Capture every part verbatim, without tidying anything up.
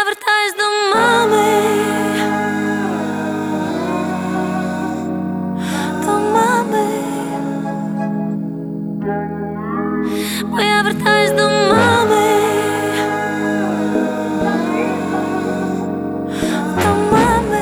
вертаюсь до мами, до мами, бо я вертаюсь до мами, до мами.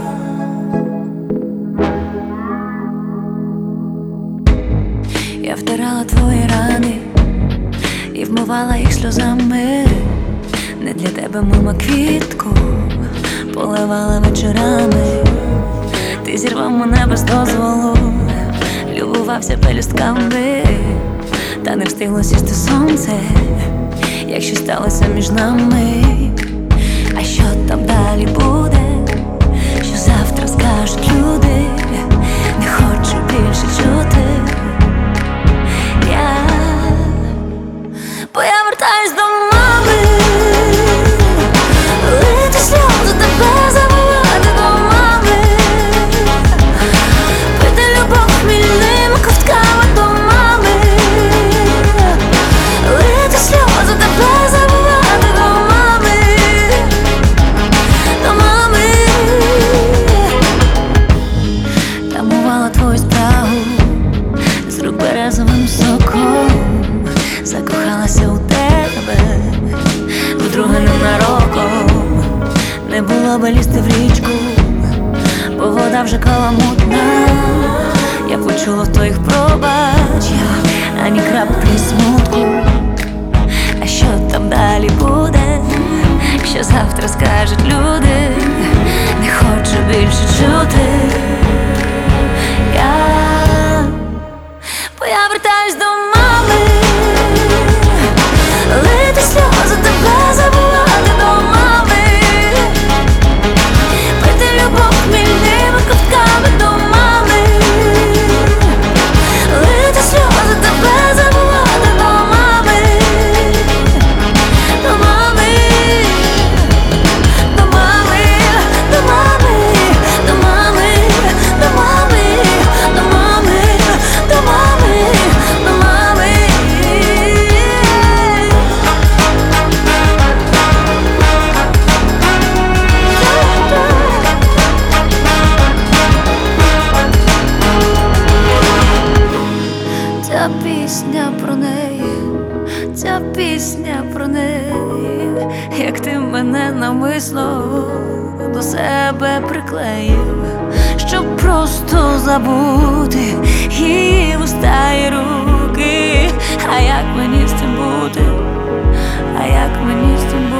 Я втирала твої рани і вмивала їх сльозами. Не для тебе, мама, квітку поливала вечорами. Ти зірвав мене без дозволу, любувався пелюстками, та не встигло сісти сонце, як щось сталося між нами. А що там далі буде? Що завтра скажуть люди? Не хочу більше чути. Я, бо я вертаюсь до мами, лити сльози, тебе забувати до мами, пити любов хмільними ковтками до мами, лити сльози, тебе забувати до мами, до мами. Тамувала твою спрагу з рук березовим соком, закохалася у тебе вдруге ненароком. Не було би лізти в річку, бо вода вже каламутна. Я почула в твоїх пробачах ані краплі смутку. А що там далі буде? Що завтра скажуть люди? Не хочу більше чути. Я, бо я вертаюсь до мами, лити сльози, тебе забувати до мами, пити любов хмільними ковтками до мами, лити сльози, тебе забувати до мами, до мами, до мами, до мами, до мами, до мами, до мами, до мами, до мами. Ця пісня про неї, ця пісня про неї, як ти мене навмисно до себе приклеїв, щоб просто забути її вуста і руки. А як мені з цим бути? А як мені з цим бути?